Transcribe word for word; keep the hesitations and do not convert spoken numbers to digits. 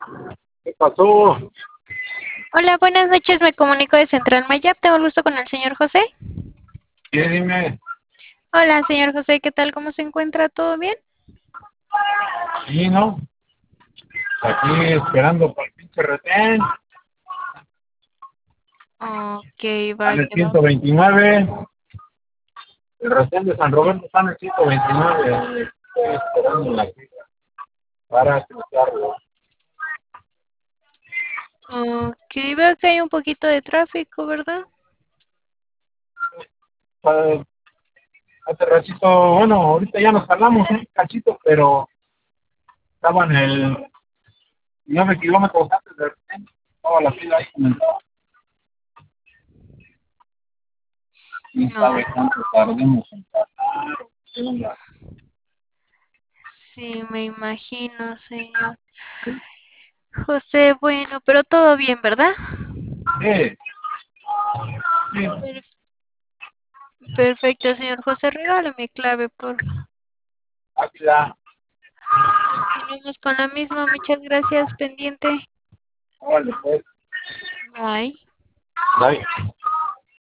¿Qué pasó? Hola, buenas noches, me comunico de Central Mayap, tengo el gusto con el señor José. ¿Qué dime? Hola, señor José, ¿qué tal? ¿Cómo se encuentra? ¿Todo bien? Sí, ¿no? Aquí esperando para el pinche retén. Ok, Está en vale, el va. ciento veintinueve. El retén de San Roberto está en el ciento veintinueve. Estoy esperando la fila para cruzarlo. Ok, veo que hay un poquito de tráfico, ¿verdad? Pa- Hace ratito, bueno, ahorita ya nos tardamos un cachito, pero estaba en el nueve kilómetros antes del retén. Estaba la fila ahí comenzó. ¿Quién No, sabe cuánto tardemos en pasar? sí, me imagino, señor José. Bueno, pero todo bien, ¿verdad? Sí, sí, Per- Perfecto, señor José, regálame clave, por favor. Águila. Continuamos con la misma, muchas gracias, pendiente. Órale, pues. Bye. Bye.